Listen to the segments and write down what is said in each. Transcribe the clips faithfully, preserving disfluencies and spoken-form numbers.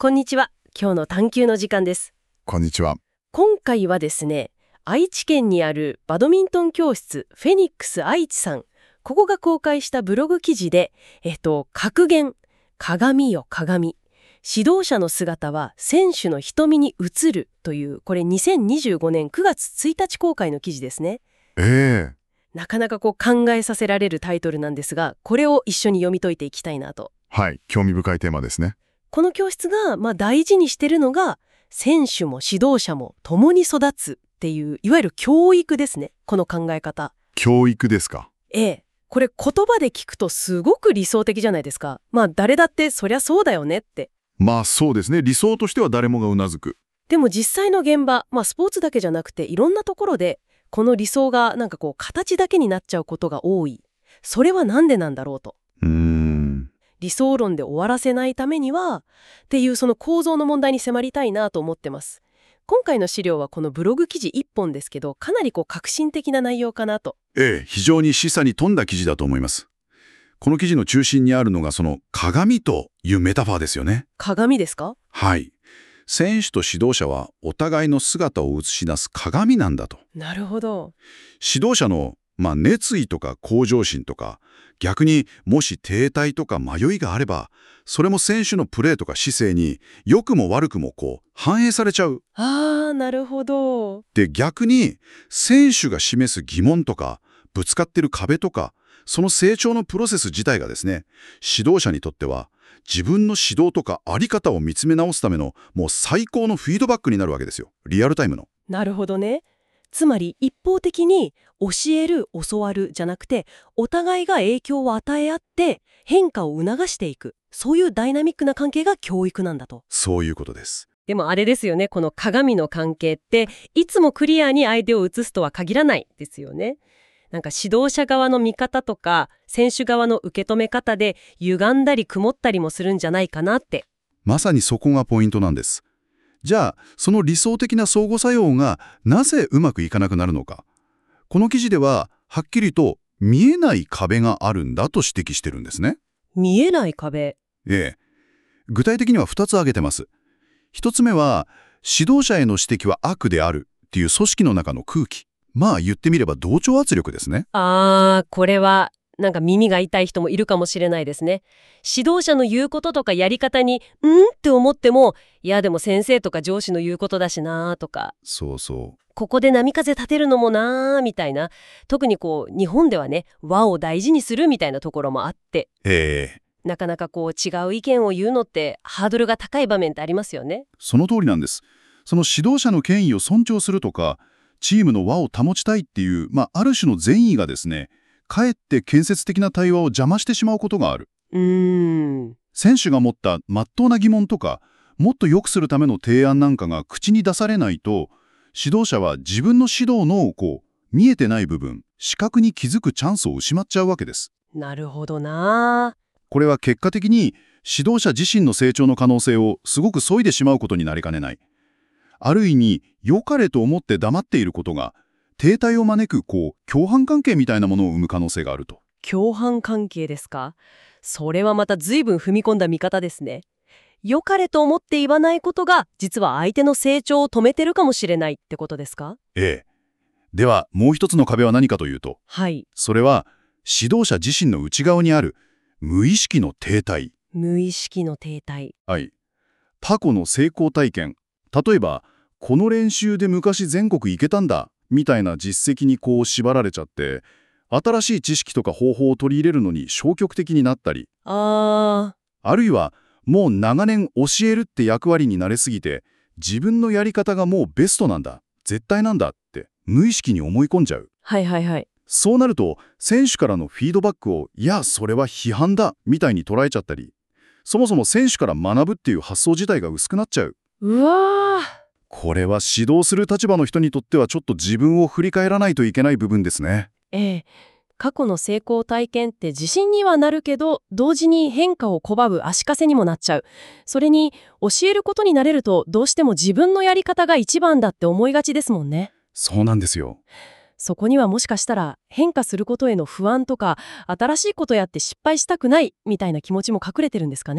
こんにちは。今日の探究の時間です。 こんにちは。 今回はですね、愛知県にあるバドミントン教室フェニックス愛知さん、ここが公開したブログ記事で、えっと、格言、鏡よ鏡。指導者の姿は選手の瞳に映るという、これにせんにじゅうごねんくがつついたち公開の記事ですね。 ええなかなかこう考えさせられるタイトルなんですが、これを一緒に読み解いていきたいなと。 はい、興味深いテーマですね。 この教室がまあ大事にしてるのが、選手も指導者も共に育つっていう、いわゆる教育ですね。この考え方。 教育ですか。 ええ。これ言葉で聞くとすごく理想的じゃないですか。まあ誰だってそりゃそうだよねって。 まあそうですね。理想としては誰もがうなずく。 でも実際の現場、まあスポーツだけじゃなくていろんなところで、この理想がなんかこう形だけになっちゃうことが多い。それはなんでなんだろうと。 うーん。 理想論で終わらせないためにはっていうその構造の問題に迫りたいなと思ってます。今回の資料はこのブログ記事いっぽんですけど、かなりこう革新的な内容かなと。 ええ、非常に示唆に富んだ記事だと思います。この記事の中心にあるのがその鏡というメタファーですよね。 鏡ですか？ はい。選手と指導者はお互いの姿を映し出す鏡なんだと。 なるほど。 指導者の、まあ、熱意とか向上心とか、逆にもし停滞とか迷いがあれば、それも選手のプレーとか姿勢に良くも悪くもこう反映されちゃう。 あー、なるほど。 で、逆に選手が示す疑問とかぶつかってる壁とか、その成長のプロセス自体がですね、指導者にとっては自分の指導とかあり方を見つめ直すためのもう最高のフィードバックになるわけですよ。リアルタイムの。 なるほどね。つまり一方的に教える教わるじゃなくて、お互いが影響を与え合って変化を促していく、そういうダイナミックな関係が教育なんだと。 そういうことです。 でもあれですよね、この鏡の関係っていつもクリアに相手を映すとは限らないですよね。なんか指導者側の見方とか選手側の受け止め方で歪んだり曇ったりもするんじゃないかなって。 まさにそこがポイントなんです。じゃあ、その理想的な相互作用がなぜうまくいかなくなるのか。この記事では、はっきりと見えない壁があるんだと指摘してるんですね。 見えない壁。 ええ。具体的にはふたつ挙げてます。ひとつめは、指導者への指摘は悪であるっていう組織の中の空気。まあ言ってみれば同調圧力ですね。 あー、これはなんか耳が痛い人もいるかもしれないですね。指導者の言うこととかやり方にんって思っても、いやでも先生とか上司の言うことだしなーとか、 そうそう。 ここで波風立てるのもなーみたいな、特にこう日本ではね、和を大事にするみたいなところもあって、 ええ。 なかなかこう違う意見を言うのってハードルが高い場面ってありますよね。 その通りなんです。その指導者の権威を尊重するとか、チームの和を保ちたいっていう、まあ、ある種の善意がですね、かえって建設的な対話を邪魔してしまうことがある。 うーん。 選手が持った真っ当な疑問とか、もっと良くするための提案なんかが口に出されないと、指導者は自分の指導のこう見えてない部分、視覚に気づくチャンスを失っちゃうわけです。 なるほどな。 これは結果的に指導者自身の成長の可能性をすごく削いでしまうことになりかねない。ある意味、良かれと思って黙っていることが、停滞を招くこう共犯関係みたいなものを生む可能性があると。 共犯関係ですか？それはまた随分踏み込んだ見方ですね。良かれと思って言わないことが実は相手の成長を止めてるかもしれないってことですか？ ええ。では、もう一つの壁は何かというと、 はい。 それは指導者自身の内側にある無意識の停滞。 無意識の停滞。 はい。過去の成功体験。例えば、この練習で昔全国行けたんだ、みたいな実績にこう縛られちゃって、新しい知識とか方法を取り入れるのに消極的になったり、 ああるいは、もう長年教えるって役割に慣れすぎて、自分のやり方がもうベストなんだ、絶対なんだって無意識に思い込んじゃう。 ー。はいはいはい。 そうなると、選手からのフィードバックを、いや、それは批判だ、みたいに捉えちゃったり、そもそも選手から学ぶっていう発想自体が薄くなっちゃう。 うわー。 これは指導する立場の人にとってはちょっと自分を振り返らないといけない部分ですね。 ええ。過去の成功体験って自信にはなるけど、同時に変化を拒む足かせにもなっちゃう。それに、教えることになれると、どうしても自分のやり方が一番だって思いがちですもんね。 そうなんですよ。 そこにはもしかしたら変化することへの不安とか、新しいことやって失敗したくないみたいな気持ちも隠れてるんですかね。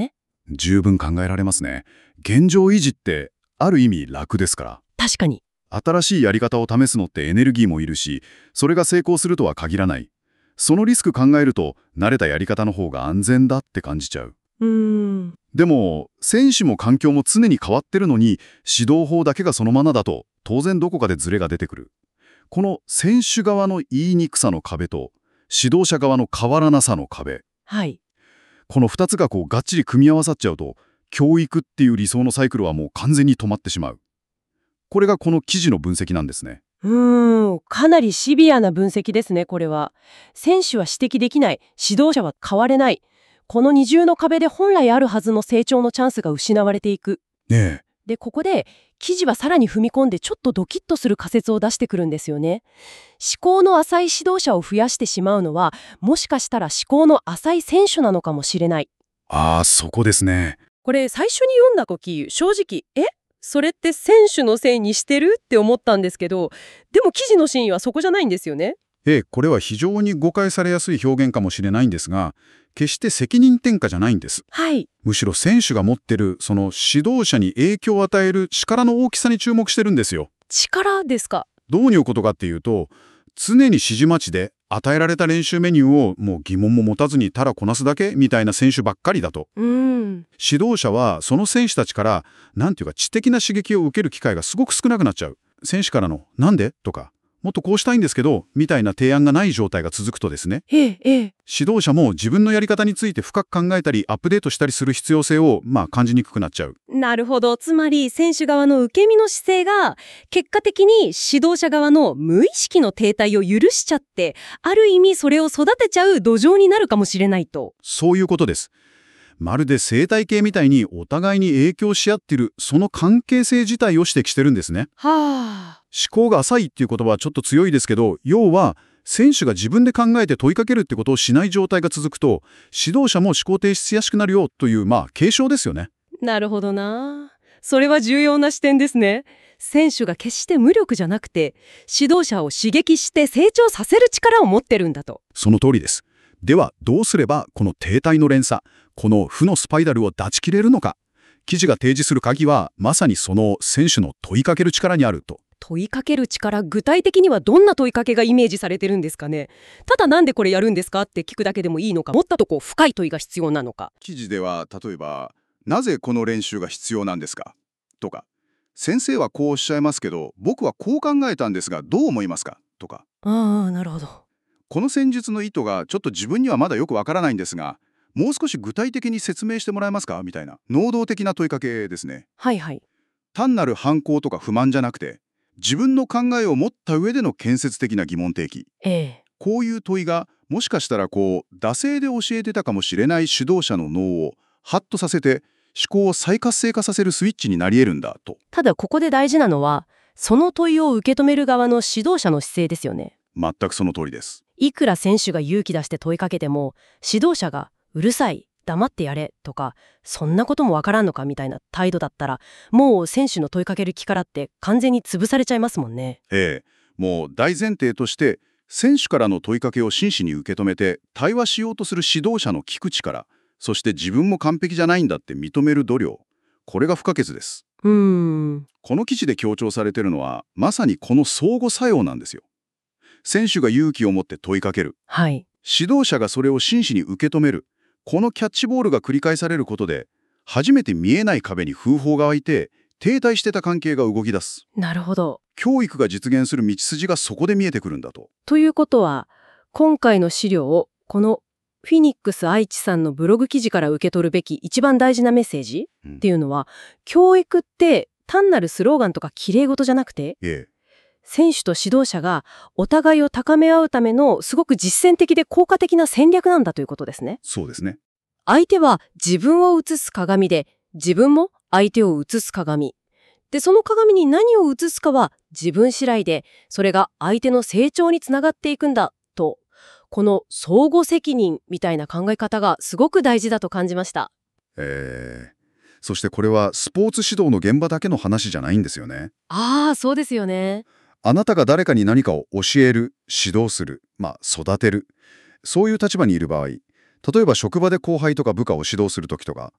十分考えられますね。現状維持ってある意味楽ですから。 確かに。 新しいやり方を試すのってエネルギーもいるし、それが成功するとは限らない。そのリスク考えると、慣れたやり方の方が安全だって感じちゃう。 うーん。 でも、選手も環境も常に変わってるのに、指導法だけがそのままだと、当然どこかでズレが出てくる。この選手側の言いにくさの壁と、指導者側の変わらなさの壁。 はい。 この二つがこうがっちり組み合わさっちゃうと、教育っていう理想のサイクルはもう完全に止まってしまう。これがこの記事の分析なんですね。 うーん、かなりシビアな分析ですね、これは。選手は指摘できない、指導者は変われない。この二重の壁で本来あるはずの成長のチャンスが失われていく。 ねえ。 で、ここで記事はさらに踏み込んでちょっとドキッとする仮説を出してくるんですよね。思考の浅い指導者を増やしてしまうのは、もしかしたら思考の浅い選手なのかもしれない。 ああ、そこですね。 これ最初に読んだ時、正直、えそれって選手のせいにしてるって思ったんですけど、でも記事の真意はそこじゃないんですよね。 ええ、これは非常に誤解されやすい表現かもしれないんですが、決して責任転嫁じゃないんです。 はい。 むしろ選手が持ってる、その指導者に影響を与える力の大きさに注目してるんですよ。 力ですか。 どういうことかっていうと、常に指示待ちで与えられた練習メニューをもう疑問も持たずにただこなすだけみたいな選手ばっかりだと。 うーん。 指導者はその選手たちから、なんていうか知的な刺激を受ける機会がすごく少なくなっちゃう。選手からの、なんでとか、もっとこうしたいんですけど、みたいな提案がない状態が続くとですね、 ええ、ええ。 指導者も自分のやり方について深く考えたりアップデートしたりする必要性を、まあ、感じにくくなっちゃう。 なるほど。つまり選手側の受け身の姿勢が結果的に指導者側の無意識の停滞を許しちゃって、ある意味それを育てちゃう土壌になるかもしれないと。 そういうことです。まるで生態系みたいにお互いに影響し合っている、その関係性自体を指摘してるんですね。 はあ。 思考が浅いっていう言葉はちょっと強いですけど、要は選手が自分で考えて問いかけるってことをしない状態が続くと、指導者も思考停止しやすくなるよという、まあ警鐘ですよね。 なるほどな。それは重要な視点ですね。選手が決して無力じゃなくて、指導者を刺激して成長させる力を持ってるんだと。 その通りです。ではどうすればこの停滞の連鎖、この負のスパイラルを断ち切れるのか。記事が提示する鍵はまさにその選手の問いかける力にあると。 問いかける力、具体的にはどんな問いかけがイメージされてるんですかね。ただなんでこれやるんですかって聞くだけでもいいのか、もっととこう深い問いが必要なのか。 記事では例えばなぜこの練習が必要なんですかとか、先生はこうおっしゃいますけど僕はこう考えたんですがどう思いますかとか、 ああ、なるほど。 この戦術の意図がちょっと自分にはまだよくわからないんですがもう少し具体的に説明してもらえますかみたいな能動的な問いかけですね。 はいはい。 単なる反抗とか不満じゃなくて自分の考えを持った上での建設的な疑問提起。 ええ。 こういう問いがもしかしたらこう惰性で教えてたかもしれない指導者の脳をハッとさせて思考を再活性化させるスイッチになり得るんだと。 ただここで大事なのは、その問いを受け止める側の指導者の姿勢ですよね。 全くその通りです。 いくら選手が勇気出して問いかけても、指導者がうるさい、黙ってやれとか、そんなこともわからんのかみたいな態度だったら、もう選手の問いかける力って完全に潰されちゃいますもんね。 ええ、もう大前提として選手からの問いかけを真摯に受け止めて対話しようとする指導者の聞く力、そして自分も完璧じゃないんだって認める度量、これが不可欠です。 うーん。 この記事で強調されているのはまさにこの相互作用なんですよ。選手が勇気を持って問いかける、 はい。 指導者がそれを真摯に受け止める、このキャッチボールが繰り返されることで初めて見えない壁に風砲が湧いて停滞してた関係が動き出す。 なるほど。 教育が実現する道筋がそこで見えてくるんだと。 ということは、今回の資料をこのフィニックス愛知さんのブログ記事から受け取るべき一番大事なメッセージうんっていうのは、教育って単なるスローガンとか綺麗事じゃなくて、 ええ、 選手と指導者がお互いを高め合うためのすごく実践的で効果的な戦略なんだということですね。 そうですね。 相手は自分を映す鏡で、自分も相手を映す鏡。で、その鏡に何を映すかは自分次第で、それが相手の成長につながっていくんだと、この相互責任みたいな考え方がすごく大事だと感じました。 えー、そしてこれはスポーツ指導の現場だけの話じゃないんですよね。 ああ、そうですよね。 あなたが誰かに何かを教える、指導する、まあ育てる、そういう立場にいる場合、例えば職場で後輩とか部下を指導するときとか、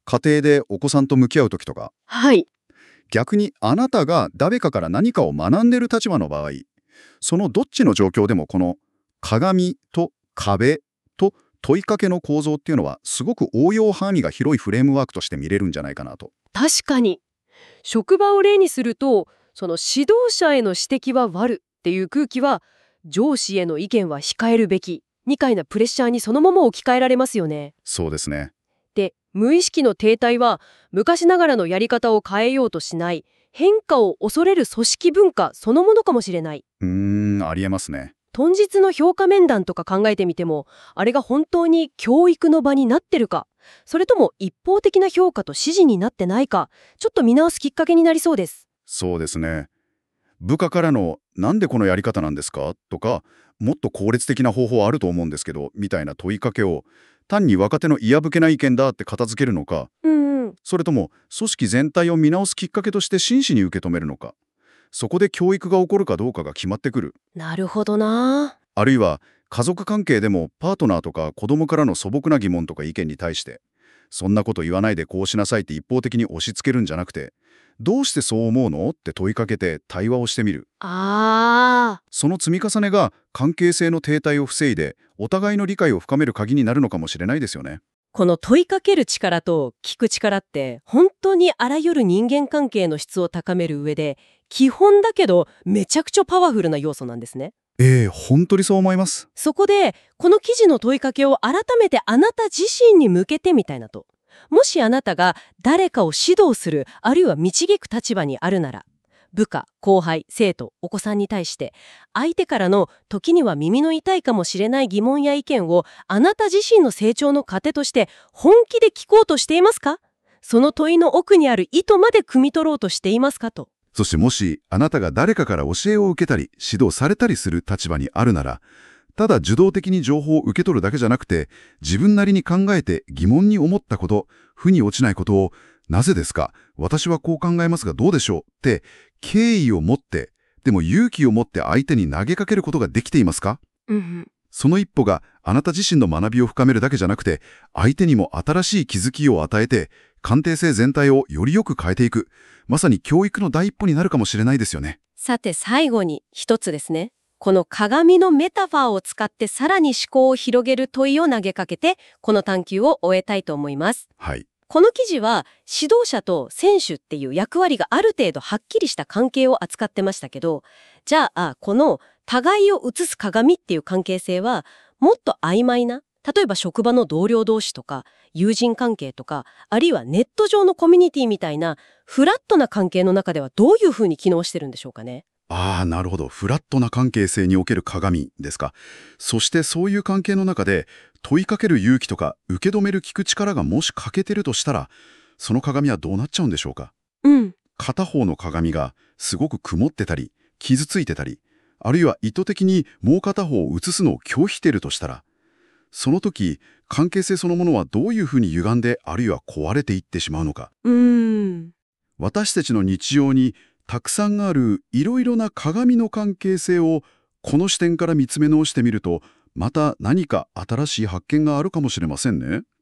家庭でお子さんと向き合う時とか、 はい。 逆にあなたが誰かから何かを学んでいる立場の場合、そのどっちの状況でもこの鏡と壁と問いかけの構造っていうのはすごく応用範囲が広いフレームワークとして見れるんじゃないかなと。 確かに。職場を例にすると、その指導者への指摘は悪っていう空気は、上司への意見は控えるべきみたいなプレッシャーにそのまま置き換えられますよね。 そうですね。 で、無意識の停滞は昔ながらのやり方を変えようとしない、変化を恐れる組織文化そのものかもしれない。 うーん、ありえますね。 豚日の評価面談とか考えてみても、あれが本当に教育の場になってるか、それとも一方的な評価と指示になってないか、ちょっと見直すきっかけになりそうです。 そうですね。部下からの「なんでこのやり方なんですか?」とか「もっと効率的な方法あると思うんですけど」みたいな問いかけを単に若手の嫌ぶけな意見だって片付けるのか、 うんうん。 それとも組織全体を見直すきっかけとして真摯に受け止めるのか、そこで教育が起こるかどうかが決まってくる。 なるほどな。 あるいは家族関係でもパートナーとか子供からの素朴な疑問とか意見に対してそんなこと言わないでこうしなさいって一方的に押し付けるんじゃなくて、どうしてそう思うのって問いかけて対話をしてみる。 あその積み重ねが関係性の停滞を防いでお互いの理解を深める鍵になるのかもしれないですよね。 この問いかける力と聞く力って本当にあらゆる人間関係の質を高める上で基本だけどめちゃくちゃパワフルな要素なんですね。 ええ、本当にそう思います。 そこでこの記事の問いかけを改めてあなた自身に向けてみたいなと。もしあなたが誰かを指導するあるいは導く立場にあるなら、部下、後輩、生徒、お子さんに対して相手からの時には耳の痛いかもしれない疑問や意見をあなた自身の成長の糧として本気で聞こうとしていますか？その問いの奥にある意図まで汲み取ろうとしていますかと。 そしてもしあなたが誰かから教えを受けたり指導されたりする立場にあるなら、ただ受動的に情報を受け取るだけじゃなくて、自分なりに考えて疑問に思ったこと、負に落ちないことを、なぜですか、私はこう考えますがどうでしょうって敬意を持って、でも勇気を持って相手に投げかけることができていますか？ うんうん、 その一歩があなた自身の学びを深めるだけじゃなくて、相手にも新しい気づきを与えて、関係性全体をよりよく変えていく、まさに教育の第一歩になるかもしれないですよね。 さて最後に一つですね。この鏡のメタファーを使ってさらに思考を広げる問いを投げかけて、この探究を終えたいと思います。 はい。 この記事は指導者と選手っていう役割がある程度はっきりした関係を扱ってましたけど、じゃあこの互いを映す鏡っていう関係性はもっと曖昧な、例えば職場の同僚同士とか友人関係とか、あるいはネット上のコミュニティみたいなフラットな関係の中ではどういうふうに機能してるんでしょうかね。 ああ、なるほど。フラットな関係性における鏡ですか。そしてそういう関係の中で問いかける勇気とか受け止める聞く力がもし欠けてるとしたら、その鏡はどうなっちゃうんでしょうか。 うん。 片方の鏡がすごく曇ってたり、傷ついてたり、あるいは意図的にもう片方を映すのを拒否してるとしたら、その時、関係性そのものはどういうふうに歪んで、あるいは壊れていってしまうのか。 うーん。 私たちの日常にたくさんあるいろいろな鏡の関係性をこの視点から見つめ直してみると、また何か新しい発見があるかもしれませんね。